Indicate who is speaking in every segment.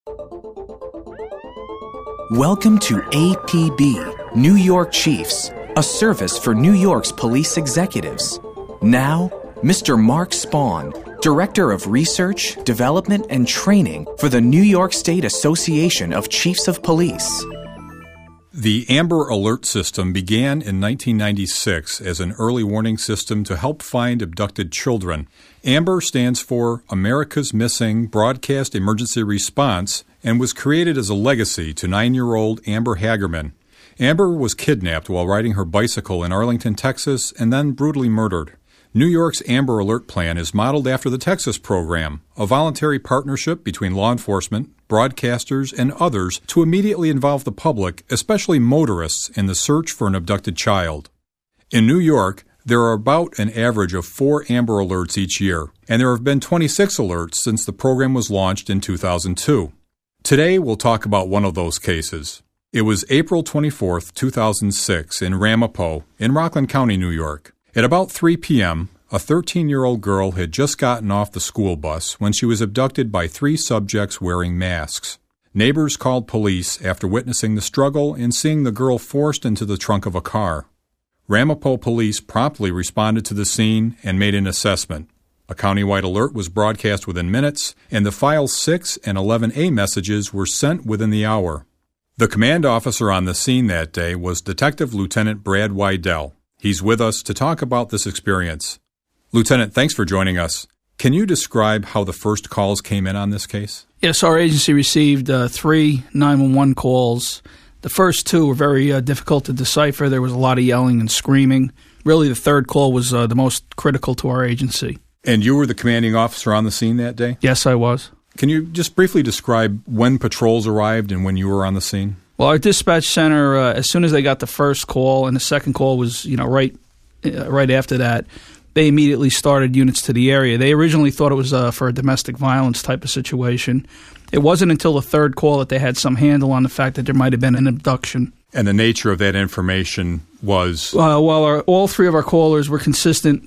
Speaker 1: Welcome to APB, New York Chiefs, a service for New York's police executives. Now, Mr. Mark Spawn, Director of Research, Development, and Training for the New York State Association of Chiefs of Police.
Speaker 2: The Amber Alert system began in 1996 as an early warning system to help find abducted children. AMBER stands for America's Missing Broadcast Emergency Response and was created as a legacy to 9-year-old Amber Hagerman. Amber was kidnapped while riding her bicycle in Arlington, Texas, and then brutally murdered. New York's Amber Alert Plan is modeled after the Texas program, a voluntary partnership between law enforcement, broadcasters, and others to immediately involve the public, especially motorists, in the search for an abducted child. In New York, there are about an average of 4 Amber Alerts each year, and there have been 26 alerts since the program was launched in 2002. Today, we'll talk about one of those cases. It was April 24, 2006, in Ramapo, in Rockland County, New York. At about 3 p.m., a 13-year-old girl had just gotten off the school bus when she was abducted by 3 subjects wearing masks. Neighbors called police after witnessing the struggle and seeing the girl forced into the trunk of a car. Ramapo police promptly responded to the scene and made an assessment. A countywide alert was broadcast within minutes, and the File 6 and 11A messages were sent within the hour. The command officer on the scene that day was Detective Lieutenant Brad Wydell. He's with us to talk about this experience. Lieutenant, thanks for joining us. Can you describe how the first calls came in on this case?
Speaker 3: Yes, our agency received 3 911 calls. The first 2 were very difficult to decipher. There was a lot of yelling and screaming. Really, the third call was the most critical to our agency.
Speaker 2: And you were the commanding officer on the scene that day?
Speaker 3: Yes, I was.
Speaker 2: Can you just briefly describe when patrols arrived and when you were on the scene?
Speaker 3: Well, our dispatch center, as soon as they got the first call, and the second call was, right after that, they immediately started units to the area. They originally thought it was for a domestic violence type of situation. It wasn't until the third call that they had some handle on the fact that there might have been an abduction.
Speaker 2: And the nature of that information was?
Speaker 3: All 3 of our callers were consistent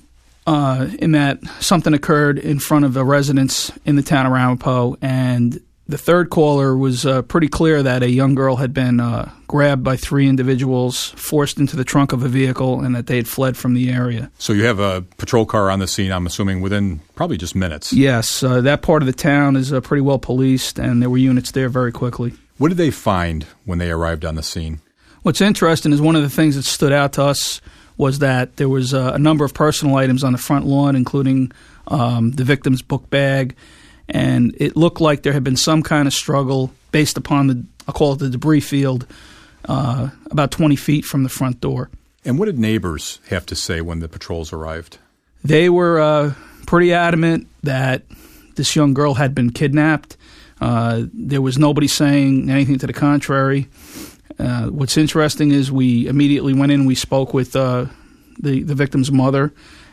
Speaker 3: in that something occurred in front of a residence in the town of Ramapo, and the third caller was pretty clear that a young girl had been grabbed by 3 individuals, forced into the trunk of a vehicle, and that they had fled from the area.
Speaker 2: So you have a patrol car on the scene, I'm assuming, within probably just minutes.
Speaker 3: Yes, that part of the town is pretty well policed, and there were units there very quickly.
Speaker 2: What did they find when they arrived on the scene?
Speaker 3: What's interesting is one of the things that stood out to us was that there was a number of personal items on the front lawn, including the victim's book bag, and it looked like there had been some kind of struggle based upon I'll call it the debris field, about 20 feet from the front door.
Speaker 2: And what did neighbors have to say when the patrols arrived? They
Speaker 3: were pretty adamant that this young girl had been kidnapped. There was nobody saying anything to the contrary. What's interesting is we immediately went in and we spoke with the victim's mother,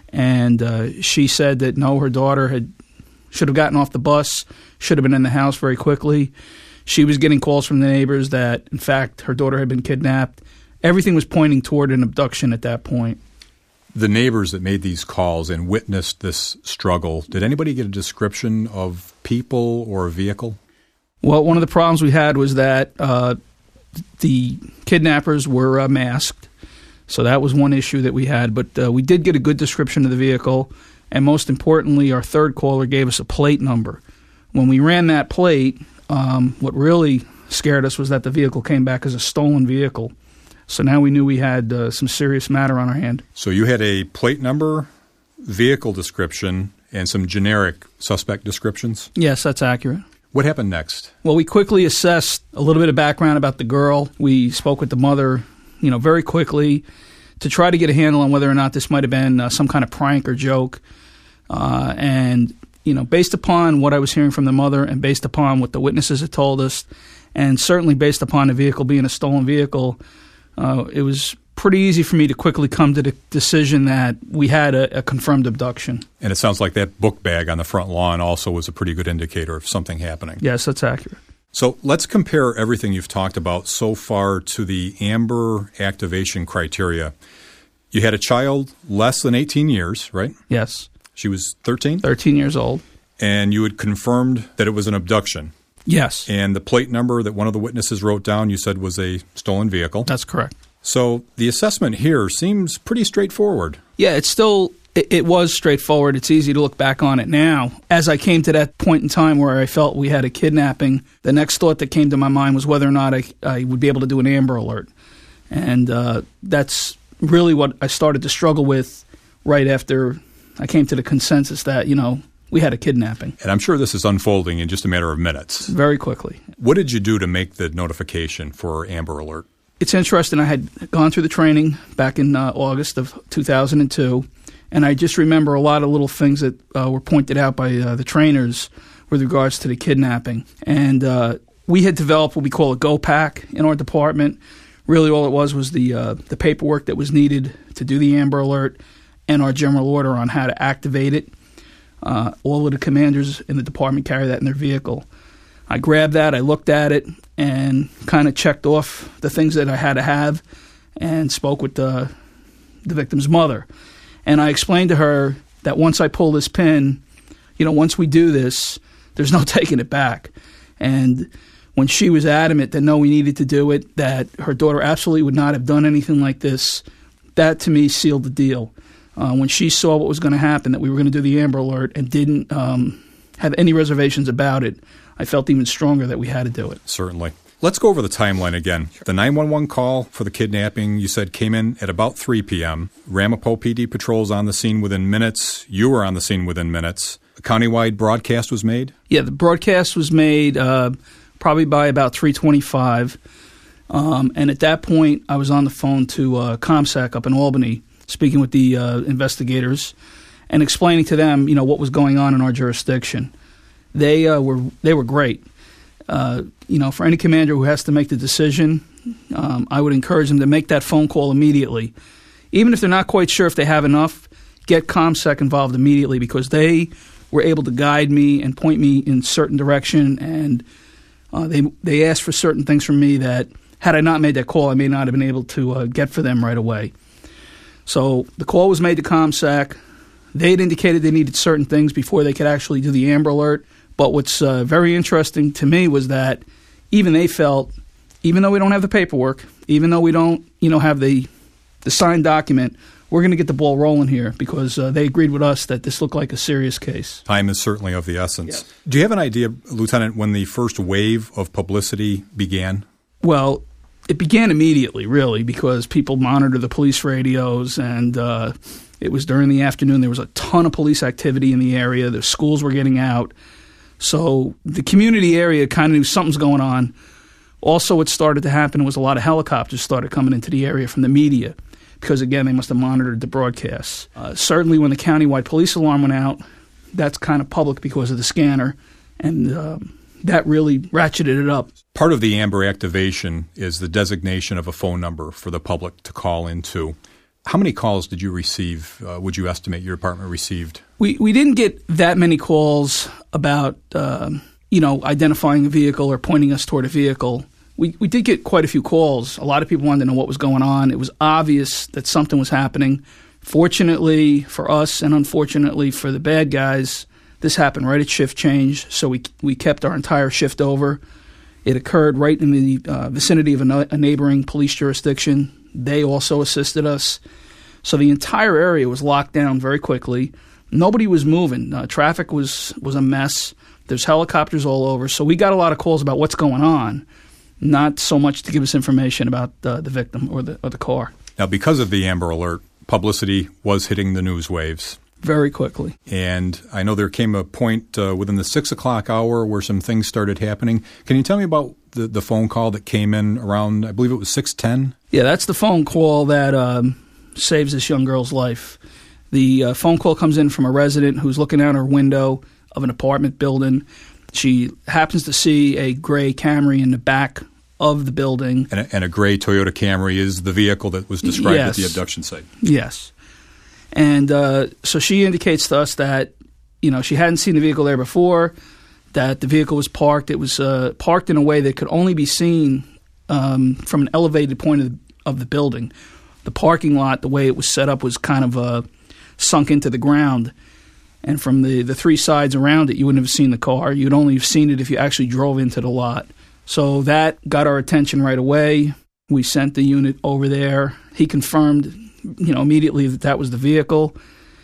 Speaker 3: and she said that no, her daughter should have gotten off the bus, should have been in the house very quickly. She was getting calls from the neighbors that, in fact, her daughter had been kidnapped. Everything was pointing toward an abduction at that point.
Speaker 2: The neighbors that made these calls and witnessed this struggle, did anybody get a description of people or a vehicle?
Speaker 3: Well, one of the problems we had was that the kidnappers were masked, so that was one issue that we had. But we did get a good description of the vehicle, and most importantly, our third caller gave us a plate number. When we ran that plate, what really scared us was that the vehicle came back as a stolen vehicle. So now we knew we had some serious matter on our hand.
Speaker 2: So you had a plate number, vehicle description, and some generic suspect descriptions?
Speaker 3: Yes, that's accurate.
Speaker 2: What happened next?
Speaker 3: Well, we quickly assessed a little bit of background about the girl. We spoke with the mother, very quickly to try to get a handle on whether or not this might have been some kind of prank or joke. And based upon what I was hearing from the mother and based upon what the witnesses had told us, and certainly based upon the vehicle being a stolen vehicle, it was pretty easy for me to quickly come to the decision that we had a confirmed abduction.
Speaker 2: And it sounds like that book bag on the front lawn also was a pretty good indicator of something happening.
Speaker 3: Yes, that's accurate.
Speaker 2: So let's compare everything you've talked about so far to the AMBER activation criteria. You had a child less than 18 years, right?
Speaker 3: Yes.
Speaker 2: She was 13?
Speaker 3: 13 years old.
Speaker 2: And you had confirmed that it was an abduction.
Speaker 3: Yes.
Speaker 2: And the plate number that one of the witnesses wrote down, you said, was a stolen vehicle.
Speaker 3: That's correct.
Speaker 2: So the assessment here seems pretty straightforward.
Speaker 3: Yeah, it was straightforward. It's easy to look back on it now. As I came to that point in time where I felt we had a kidnapping, the next thought that came to my mind was whether or not I would be able to do an Amber Alert. And that's really what I started to struggle with right after I came to the consensus that, we had a kidnapping.
Speaker 2: And I'm sure this is unfolding in just a matter of minutes.
Speaker 3: Very quickly.
Speaker 2: What did you do to make the notification for Amber Alert?
Speaker 3: It's interesting. I had gone through the training back in August of 2002, and I just remember a lot of little things that were pointed out by the trainers with regards to the kidnapping. And we had developed what we call a Go Pack in our department. Really all it was the paperwork that was needed to do the Amber Alert and our general order on how to activate it. All of the commanders in the department carry that in their vehicle. I grabbed that, I looked at it, and kind of checked off the things that I had to have and spoke with the victim's mother. And I explained to her that once I pull this pin, once we do this, there's no taking it back. And when she was adamant that no, we needed to do it, that her daughter absolutely would not have done anything like this, that to me sealed the deal. When she saw what was going to happen, that we were going to do the Amber Alert and didn't have any reservations about it, I felt even stronger that we had to do it.
Speaker 2: Certainly. Let's go over the timeline again. Sure. The 911 call for the kidnapping, you said, came in at about 3 p.m. Ramapo PD patrols on the scene within minutes. You were on the scene within minutes. A countywide broadcast was made? Yeah,
Speaker 3: the broadcast was made probably by about 3:25. And at that point, I was on the phone to ComSec up in Albany, speaking with the investigators and explaining to them, what was going on in our jurisdiction. They were great. For any commander who has to make the decision, I would encourage them to make that phone call immediately. Even if they're not quite sure if they have enough, get ComSec involved immediately, because they were able to guide me and point me in certain direction, and they asked for certain things from me that, had I not made that call, I may not have been able to get for them right away. So the call was made to ComSec. They had indicated they needed certain things before they could actually do the Amber Alert. But what's very interesting to me was that even they felt, even though we don't have the paperwork, even though we don't, have the signed document, we're going to get the ball rolling here, because they agreed with us that this looked like a serious case.
Speaker 2: Time is certainly of the essence.
Speaker 3: Yes.
Speaker 2: Do you have an idea, Lieutenant, when the first wave of publicity began?
Speaker 3: Well, it began immediately, really, because people monitor the police radios, and it was during the afternoon. There was a ton of police activity in the area. The schools were getting out. So the community area kind of knew something's going on. Also, what started to happen was a lot of helicopters started coming into the area from the media, because, again, they must have monitored the broadcasts. Certainly when the countywide police alarm went out, that's kind of public because of the scanner, and that really ratcheted it up.
Speaker 2: Part of the Amber activation is the designation of a phone number for the public to call into. How many calls did you receive, would you estimate your department received?
Speaker 3: We didn't get that many calls about, identifying a vehicle or pointing us toward a vehicle. We did get quite a few calls. A lot of people wanted to know what was going on. It was obvious that something was happening. Fortunately for us, and unfortunately for the bad guys, this happened right at shift change, so we kept our entire shift over. It occurred right in the vicinity of a neighboring police jurisdiction. They also assisted us. So the entire area was locked down very quickly. Nobody was moving. Traffic was a mess. There's helicopters all over. So we got a lot of calls about what's going on, not so much to give us information about the victim or the car.
Speaker 2: Now, because of the Amber Alert, publicity was hitting the news waves.
Speaker 3: Very quickly.
Speaker 2: And I know there came a point within the 6 o'clock hour where some things started happening. Can you tell me about the phone call that came in around, I believe it was 6:10?
Speaker 3: Yeah, that's the phone call that saves this young girl's life. The phone call comes in from a resident who's looking out her window of an apartment building. She happens to see a gray Camry in the back of the building.
Speaker 2: And a gray Toyota Camry is the vehicle that was described
Speaker 3: Yes.
Speaker 2: at the abduction site.
Speaker 3: Yes. And so she indicates to us that, she hadn't seen the vehicle there before, that the vehicle was parked. It was parked in a way that could only be seen from an elevated point of the building. The parking lot, the way it was set up, was kind of sunk into the ground. And from the three sides around it, you wouldn't have seen the car. You'd only have seen it if you actually drove into the lot. So that got our attention right away. We sent the unit over there. He confirmed, immediately that was the vehicle.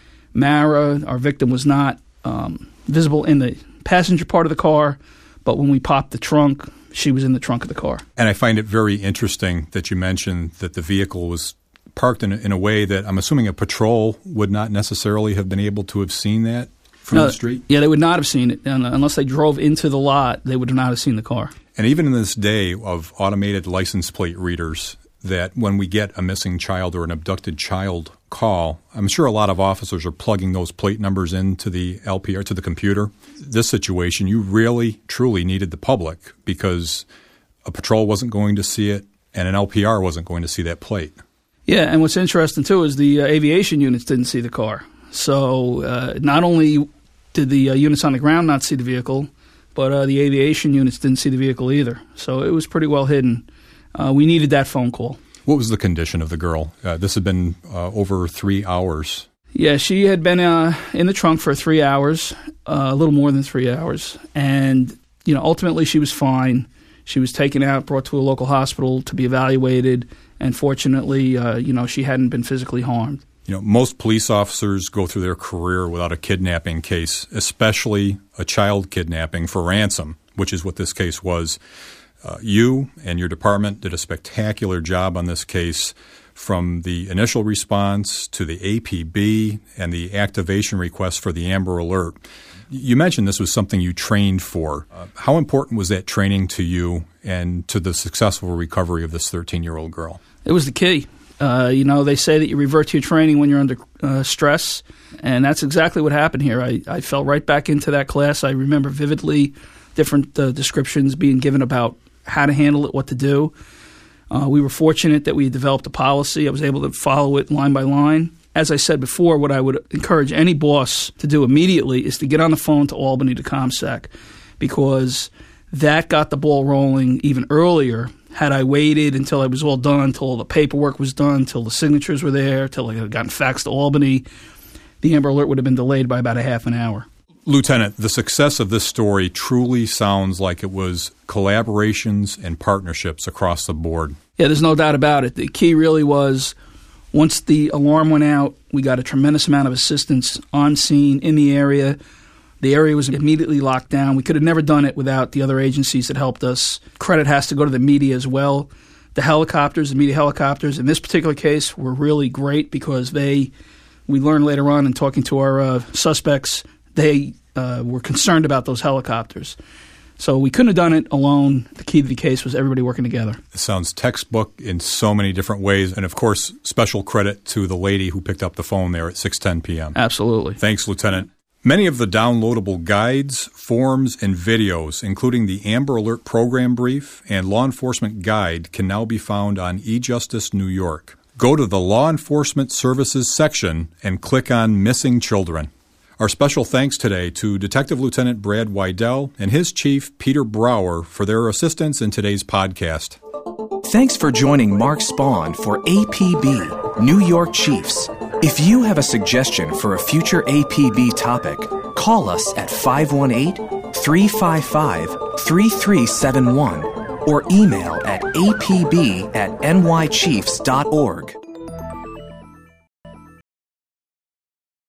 Speaker 3: Mara, our victim, was not visible in the passenger part of the car, but when we popped the trunk, she was in the trunk of the car.
Speaker 2: And I find it very interesting that you mentioned that the vehicle was parked in a way that I'm assuming a patrol would not necessarily have been able to have seen that from the street?
Speaker 3: Yeah, they would not have seen it. Unless they drove into the lot, they would not have seen the car.
Speaker 2: And even in this day of automated license plate readers, that when we get a missing child or an abducted child call, I'm sure a lot of officers are plugging those plate numbers into the LPR, to the computer. This situation, you really, truly needed the public because a patrol wasn't going to see it and an LPR wasn't going to see that plate.
Speaker 3: Yeah, and what's interesting, too, is the aviation units didn't see the car. So not only did the units on the ground not see the vehicle, but the aviation units didn't see the vehicle either. So it was pretty well hidden. We needed that phone call.
Speaker 2: What was the condition of the girl? This had been over 3 hours.
Speaker 3: Yeah, she had been in the trunk for 3 hours, a little more than 3 hours. And, ultimately she was fine. She was taken out, brought to a local hospital to be evaluated. And fortunately, she hadn't been physically harmed.
Speaker 2: Most police officers go through their career without a kidnapping case, especially a child kidnapping for ransom, which is what this case was. You and your department did a spectacular job on this case, from the initial response to the APB and the activation request for the Amber Alert. You mentioned this was something you trained for. How important was that training to you and to the successful recovery of this 13-year-old girl? It
Speaker 3: was the key. They say that you revert to your training when you're under stress, and that's exactly what happened here. I fell right back into that class. I remember vividly different descriptions being given about how to handle it, what to do. We were fortunate that we had developed a policy. I was able to follow it line by line. As I said before, what I would encourage any boss to do immediately is to get on the phone to Albany, to ComSec, because that got the ball rolling even earlier. Had I waited until I was all done, until all the paperwork was done, until the signatures were there, until I had gotten faxed to Albany, the Amber Alert would have been delayed by about a half an hour.
Speaker 2: Lieutenant, the success of this story truly sounds like it was collaborations and partnerships across the board.
Speaker 3: Yeah, there's no doubt about it. The key really was, once the alarm went out, we got a tremendous amount of assistance on scene in the area. The area was immediately locked down. We could have never done it without the other agencies that helped us. Credit has to go to the media as well. The helicopters, the media helicopters, in this particular case, were really great because we learned later on in talking to our suspects, they were concerned about those helicopters. So we couldn't have done it alone. The key to the case was everybody working together.
Speaker 2: It sounds textbook in so many different ways. And, of course, special credit to the lady who picked up the phone there at 6:10 p.m.
Speaker 3: Absolutely.
Speaker 2: Thanks, Lieutenant. Many of the downloadable guides, forms, and videos, including the Amber Alert Program Brief and Law Enforcement Guide, can now be found on eJustice New York. Go to the Law Enforcement Services section and click on Missing Children. Our special thanks today to Detective Lieutenant Brad Wydell and his chief, Peter Brower, for their assistance in today's podcast.
Speaker 1: Thanks for joining Mark Spahn for APB, New York Chiefs. If you have a suggestion for a future APB topic, call us at 518-355-3371 or email at apb@nychiefs.org.